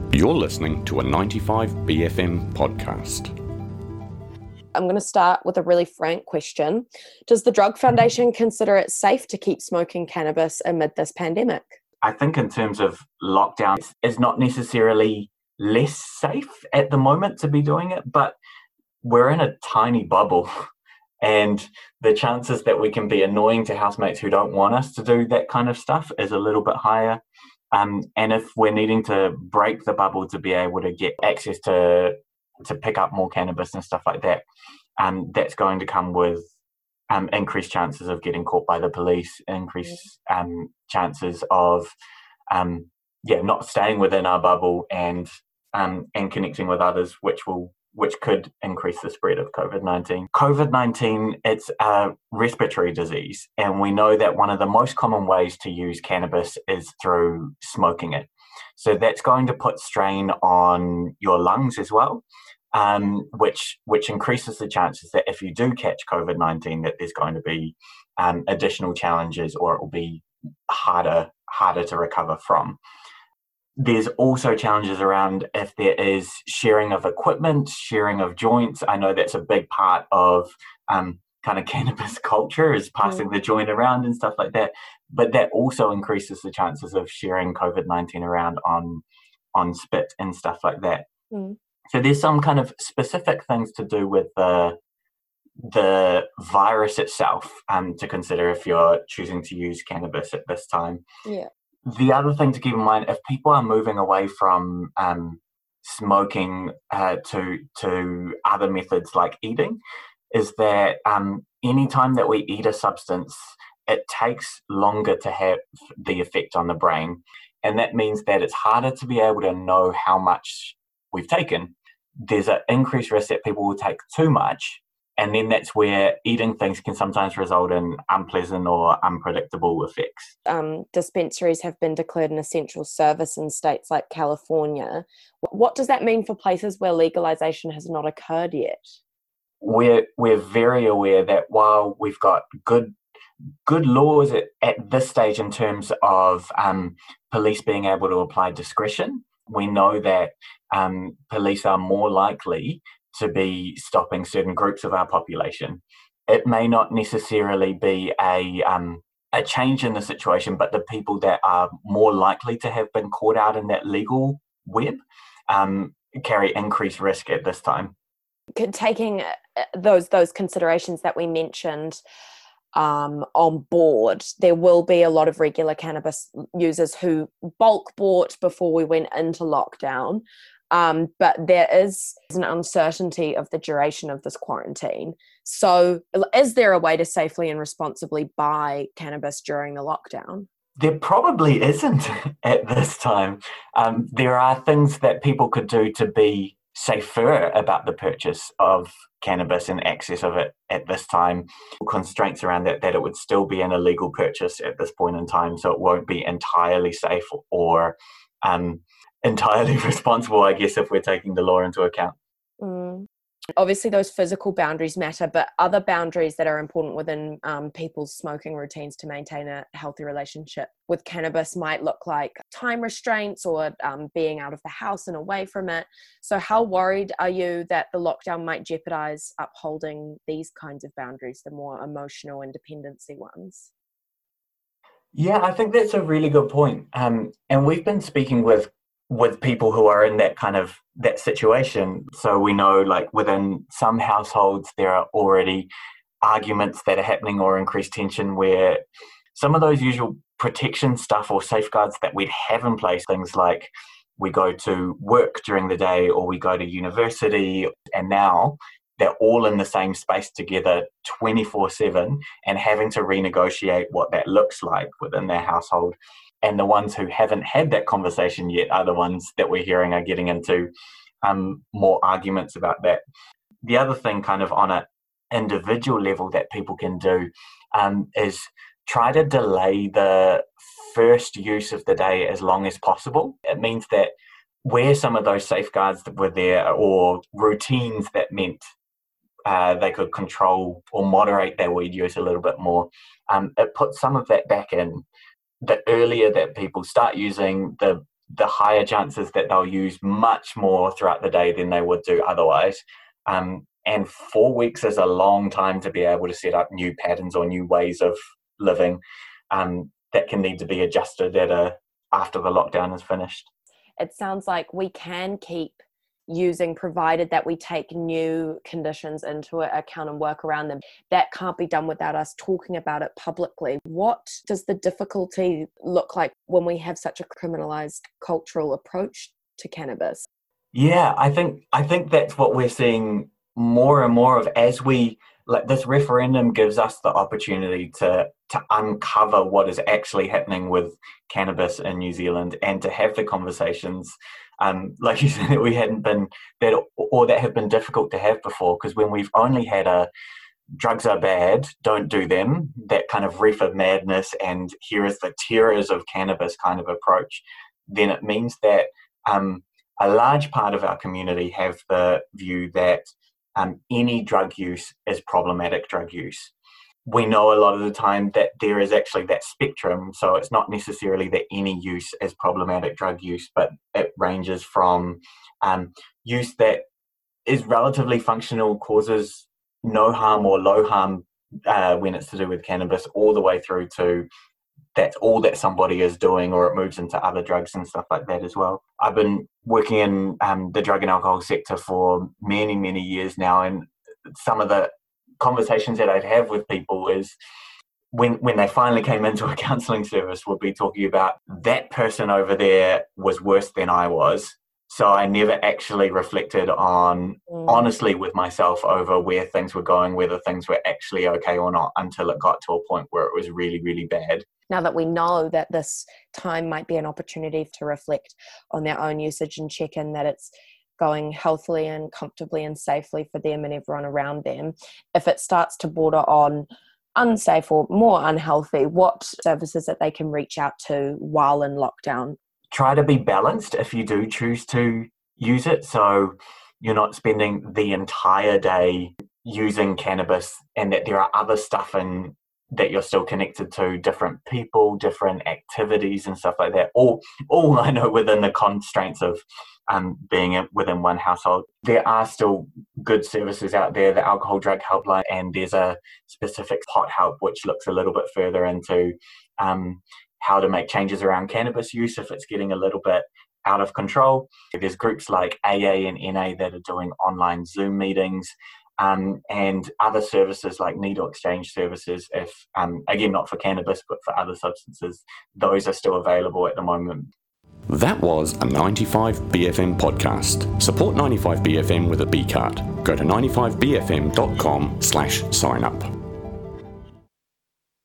You're listening to a 95BFM podcast. I'm going to start with a really frank question. Does the Drug Foundation consider it safe to keep smoking cannabis amid this pandemic? I think in terms of lockdown, it's not necessarily less safe at the moment to be doing it, but we're in a tiny bubble and the chances that we can be annoying to housemates who don't want us to do that kind of stuff is a little bit higher. And if we're needing to break the bubble to be able to get access to pick up more cannabis and stuff like that, that's going to come with increased chances of getting caught by the police, increased chances of not staying within our bubble and connecting with others, which could increase the spread of COVID-19. COVID-19, it's a respiratory disease, and we know that one of the most common ways to use cannabis is through smoking it. So that's going to put strain on your lungs as well, which increases the chances that if you do catch COVID-19, that there's going to be additional challenges, or it will be harder to recover from. There's also challenges around if there is sharing of equipment, sharing of joints. I know that's a big part of kind of cannabis culture, is passing the joint around and stuff like that. But that also increases the chances of sharing COVID-19 around on spit and stuff like that. So there's some kind of specific things to do with the virus itself to consider if you're choosing to use cannabis at this time. Yeah. The other thing to keep in mind, if people are moving away from smoking to other methods like eating, is that any time that we eat a substance, it takes longer to have the effect on the brain. And that means that it's harder to be able to know how much we've taken. There's an increased risk that people will take too much. And then that's where eating things can sometimes result in unpleasant or unpredictable effects. Dispensaries have been declared an essential service in states like California. What does that mean for places where legalization has not occurred yet? We're very aware that while we've got good laws at this stage in terms of police being able to apply discretion, we know that police are more likely to be stopping certain groups of our population. It may not necessarily be a change in the situation, but the people that are more likely to have been caught out in that legal web carry increased risk at this time. Taking those considerations that we mentioned on board, there will be a lot of regular cannabis users who bulk bought before we went into lockdown. But there is an uncertainty of the duration of this quarantine. So is there a way to safely and responsibly buy cannabis during the lockdown? There probably isn't at this time. There are things that people could do to be safer about the purchase of cannabis and access of it at this time. Constraints around that it would still be an illegal purchase at this point in time, so it won't be entirely safe or entirely responsible, I guess, if we're taking the law into account. Obviously, those physical boundaries matter, but other boundaries that are important within people's smoking routines to maintain a healthy relationship with cannabis might look like time restraints or being out of the house and away from it. So how worried are you that the lockdown might jeopardize upholding these kinds of boundaries, the more emotional and dependency ones? Yeah, I think that's a really good point. And we've been speaking with people who are in that situation. So we know, like, within some households, there are already arguments that are happening or increased tension where some of those usual protection stuff or safeguards that we'd have in place, things like we go to work during the day or we go to university, and now they're all in the same space together 24/7 and having to renegotiate what that looks like within their household. And the ones who haven't had that conversation yet are the ones that we're hearing are getting into more arguments about that. The other thing, kind of on an individual level, that people can do is try to delay the first use of the day as long as possible. It means that where some of those safeguards that were there or routines that meant they could control or moderate their weed use a little bit more, it puts some of that back in. The earlier that people start using, the the higher chances that they'll use much more throughout the day than they would do otherwise. And 4 weeks is a long time to be able to set up new patterns or new ways of living that can need to be adjusted after the lockdown is finished. It sounds like we can keep using, provided that we take new conditions into account and work around them. That can't be done without us talking about it publicly. What does the difficulty look like when we have such a criminalized cultural approach to cannabis? Yeah, I think that's what we're seeing more and more of as we, like, this referendum gives us the opportunity to uncover what is actually happening with cannabis in New Zealand and to have the conversations, like you said, that have been difficult to have before, because when we've only had drugs are bad, don't do them, that kind of reefer madness and here is the terrors of cannabis kind of approach, then it means that a large part of our community have the view that any drug use is problematic drug use. We know a lot of the time that there is actually that spectrum, so it's not necessarily that any use is problematic drug use, but it ranges from use that is relatively functional, causes no harm or low harm when it's to do with cannabis, all the way through to that's all that somebody is doing, or it moves into other drugs and stuff like that as well. I've been working in the drug and alcohol sector for many, many years now, and some of the conversations that I'd have with people is when they finally came into a counselling service would be talking about that person over there was worse than I was. So I never actually reflected on, honestly, with myself over where things were going, whether things were actually okay or not, until it got to a point where it was really, really bad. Now that we know that this time might be an opportunity to reflect on their own usage and check in that it's going healthily and comfortably and safely for them and everyone around them, if it starts to border on unsafe or more unhealthy, what services that they can reach out to while in lockdown? Try to be balanced if you do choose to use it. So you're not spending the entire day using cannabis, and that there are other stuff in that you're still connected to, different people, different activities and stuff like that. All I know within the constraints of being within one household. There are still good services out there, the Alcohol Drug Helpline, and there's a specific hot help which looks a little bit further into how to make changes around cannabis use if it's getting a little bit out of control. There's groups like AA and NA that are doing online Zoom meetings, and other services like needle exchange services, if again, not for cannabis, but for other substances. Those are still available at the moment. That was a 95BFM podcast. Support 95BFM with a B card. Go to 95BFM.com/sign up.